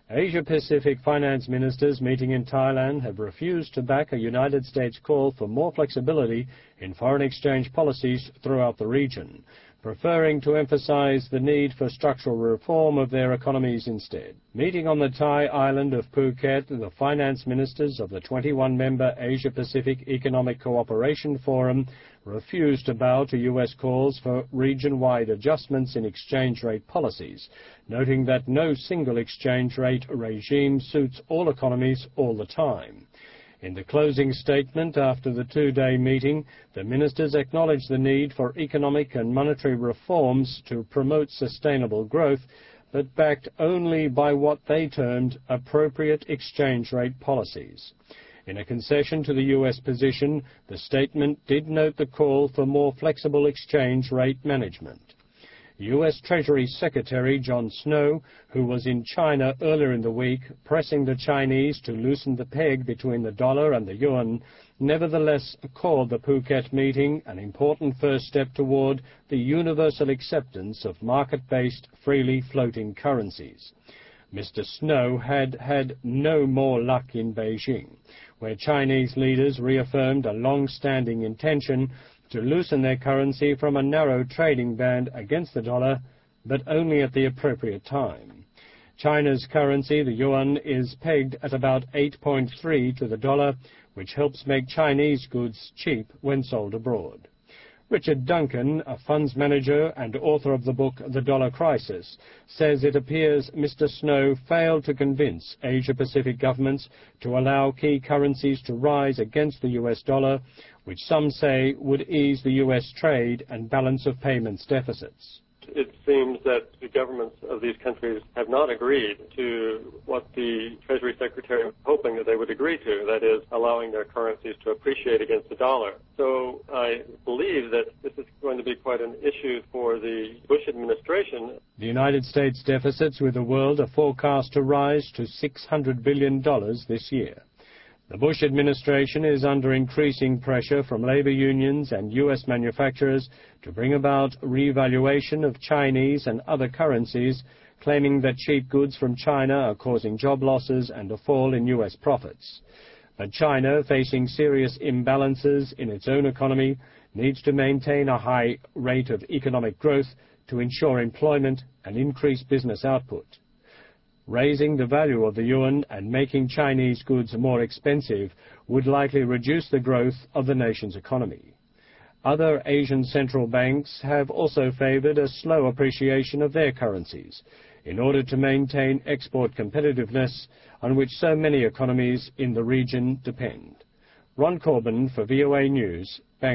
Asia-Pacific finance ministers meeting in Thailand have refused to back a United States call for more flexibility in foreign exchange policies throughout the region, preferring to emphasize the need for structural reform of their economies instead. Meeting on the Thai island of Phuket, the finance ministers of the 21-member Asia-Pacific Economic Cooperation Forum refused to bow to U.S. calls for region-wide adjustments in exchange rate policies, noting that no single exchange rate regime suits all economies all the time. In the closing statement after the two-day meeting, the ministers acknowledged the need for economic and monetary reforms to promote sustainable growth, but backed only by what they termed appropriate exchange rate policies. In a concession to the U.S. position, the statement did note the call for more flexible exchange rate management. U.S. Treasury Secretary John Snow, who was in China earlier in the week, pressing the Chinese to loosen the peg between the dollar and the yuan, nevertheless called the Phuket meeting an important first step toward the universal acceptance of market-based, freely floating currencies. Mr. Snow had had no more luck in Beijing, where Chinese leaders reaffirmed a long-standing intention to loosen their currency from a narrow trading band against the dollar, but only at the appropriate time. China's currency, the yuan, is pegged at about 8.3 to the dollar, which helps make Chinese goods cheap when sold abroad. Richard Duncan, a funds manager and author of the book The Dollar Crisis, says it appears Mr. Snow failed to convince Asia-Pacific governments to allow key currencies to rise against the US dollar, which some say would ease the US trade and balance of payments deficits. It seems that the governments of these countries have not agreed to what the Treasury Secretary was hoping that they would agree to, that is, allowing their currencies to appreciate against the dollar. So I believe that this is going to be quite an issue for the Bush administration. The United States deficits with the world are forecast to rise to $600 billion this year. The Bush administration is under increasing pressure from labor unions and U.S. manufacturers to bring about revaluation of Chinese and other currencies, claiming that cheap goods from China are causing job losses and a fall in U.S. profits. But China, facing serious imbalances in its own economy, needs to maintain a high rate of economic growth to ensure employment and increase business output. Raising the value of the yuan and making Chinese goods more expensive would likely reduce the growth of the nation's economy. Other Asian central banks have also favored a slow appreciation of their currencies in order to maintain export competitiveness on which so many economies in the region depend. Ron Corbin for VOA News, Bangkok.